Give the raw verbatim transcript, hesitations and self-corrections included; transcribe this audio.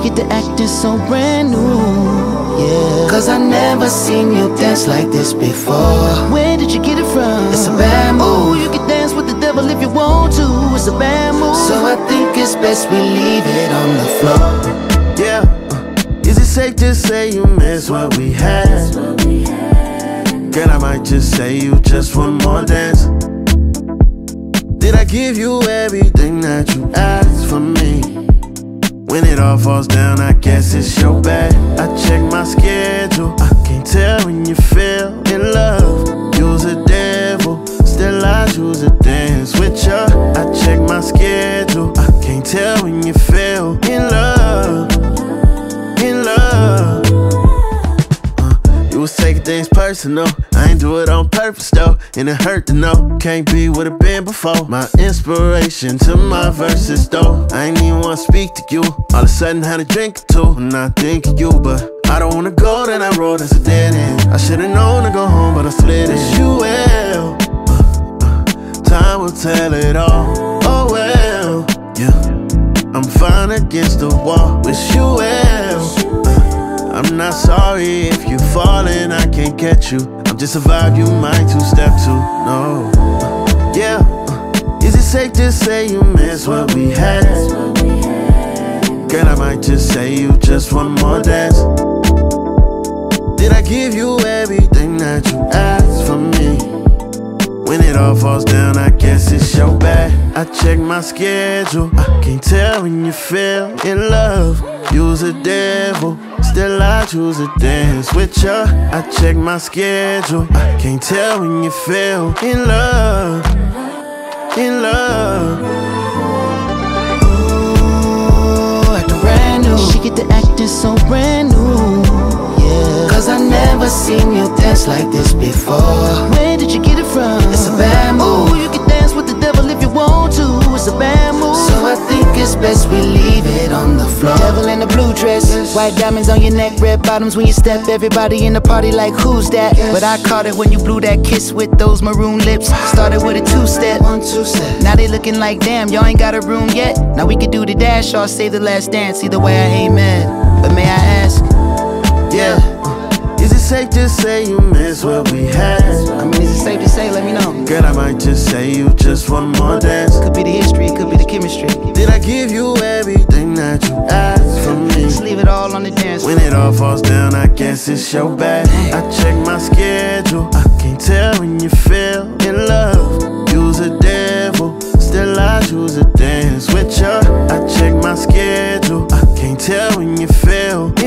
get to acting so brand new, yeah. Cause I never seen you dance like this before. Where did you get it from? It's a bad move. Ooh, you can dance with the devil if you want to. It's a bad move. So I think it's best we leave it on the floor. Yeah, uh, is it safe to say you miss what we had? Girl, I might just say you just one more dance. Did I give you everything that you asked from me? When it all falls down, I guess it's your bad. I check my schedule, I can't tell when you feel in love. You's a devil, still I choose to dance with ya. I check my schedule, I can't tell when you feel in love. In love. uh, You was taking things personal, I ain't do it on purpose though, and it hurt to know can't be what it been before. My inspiration to my verses though, I ain't even wanna speak to you. All of a sudden had a drink or two, and I think of you, but I don't wanna go down that road, that's a dead end. I should've known to go home, but I slid in. Wish you well, uh, uh, time will tell it all. Oh well, yeah, I'm fine against the wall. Wish you well, uh, I'm not sorry if you falling, I can't catch you. I'm just a vibe you might two-step to, no. uh, Yeah, uh, is it safe to say you miss what we had? Girl, I might just say you just one more dance. Did I give you everything that you asked from me? When it all falls down, I guess it's your bad. I check my schedule, I can't tell when you feel in love. You's a devil, still I choose to dance with ya. I check my schedule, I can't tell when you feel in love. In love. She get to acting so brand new, yeah. Cause I never seen you dance like this before. Where did you get it from? It's a bad move. Ooh, you can dance with the devil if you want to. It's a bad move. So I think it's best we leave it on the floor. Devil in a blue dress, yes. White diamonds on your neck, red bottoms when you step. Everybody in the party like, who's that? Yes. But I caught it when you blew that kiss with those maroon lips. Started with a two-step, one, two step. Now they looking like, damn, y'all ain't got a room yet. Now we could do the dash or save the last dance. Either way I ain't mad, but may I ask? Yeah, uh, is it safe to say you miss what we had? I mean, is it safe to say? Let me know. Girl, I might just say you just one more dance. Could be the history, could be the chemistry. Did I give you everything that you asked from me? Just leave it all on the dance floor. When it all falls down, I guess it's your bad. I check my schedule, I can't tell when you feel in love. You's a devil, still I choose to dance with ya. I check my schedule, I can't tell when you feel